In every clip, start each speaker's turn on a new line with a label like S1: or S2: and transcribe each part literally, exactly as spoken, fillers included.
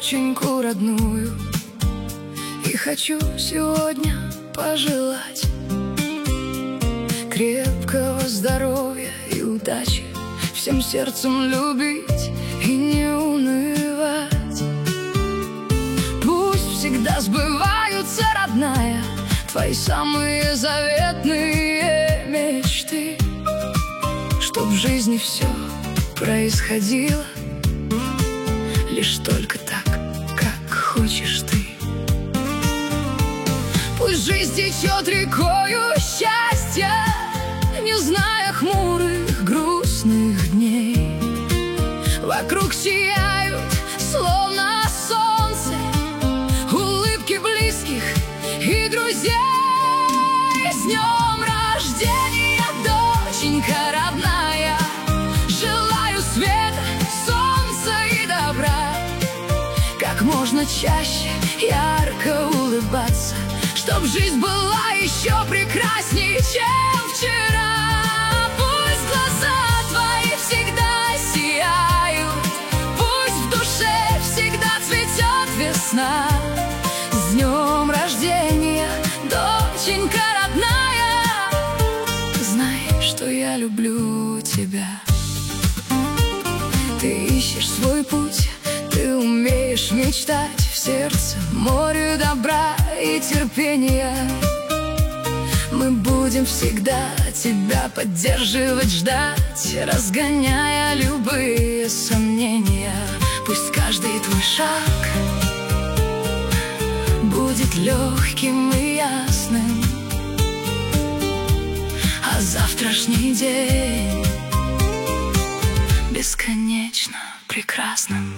S1: доченьку родную. И хочу сегодня пожелать крепкого здоровья и удачи, всем сердцем любить и не унывать. Пусть всегда сбываются, родная, твои самые заветные мечты, чтоб в жизни все происходило лишь только так, как хочешь ты. Пусть жизнь течет рекою счастья, не зная хмурых, грустных дней. Вокруг сияют, словно солнце, улыбки близких и друзей. С днем рождения, доченька родная! Желаю света, солнца и добра, как можно чаще ярко улыбаться, чтоб жизнь была еще прекраснее, чем вчера. Пусть глаза твои всегда сияют, пусть в душе всегда цветет весна. С днем рождения, доченька родная! Знай, что я люблю тебя. Ты ищешь свой путь, ты умеешь мечтать, в сердце море добра и терпения. Мы будем всегда тебя поддерживать, ждать, разгоняя любые сомнения. Пусть каждый твой шаг будет легким и ясным, а завтрашний день бесконечно прекрасным.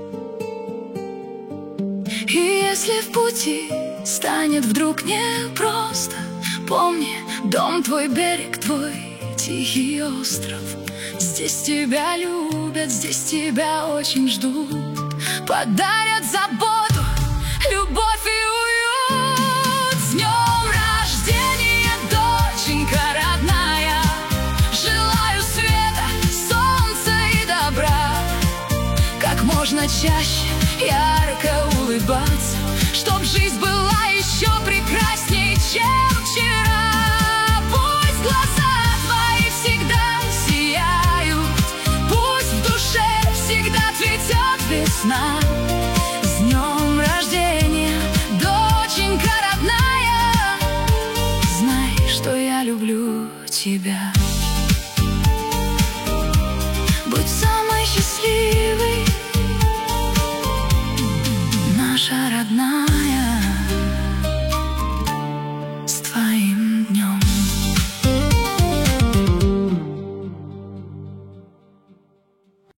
S1: И если в пути станет вдруг непросто, помни, дом твой, берег твой, тихий остров. Здесь тебя любят, здесь тебя очень ждут, подарят заботу, любовь и уют. С днем рождения, доченька родная! Желаю света, солнца и добра, как можно чаще ярко улыбаться, чтоб жизнь была еще прекраснее, чем вчера. Пусть глаза твои всегда сияют, пусть в душе всегда цветет весна. С днем рождения, доченька родная! Знай, что я люблю тебя.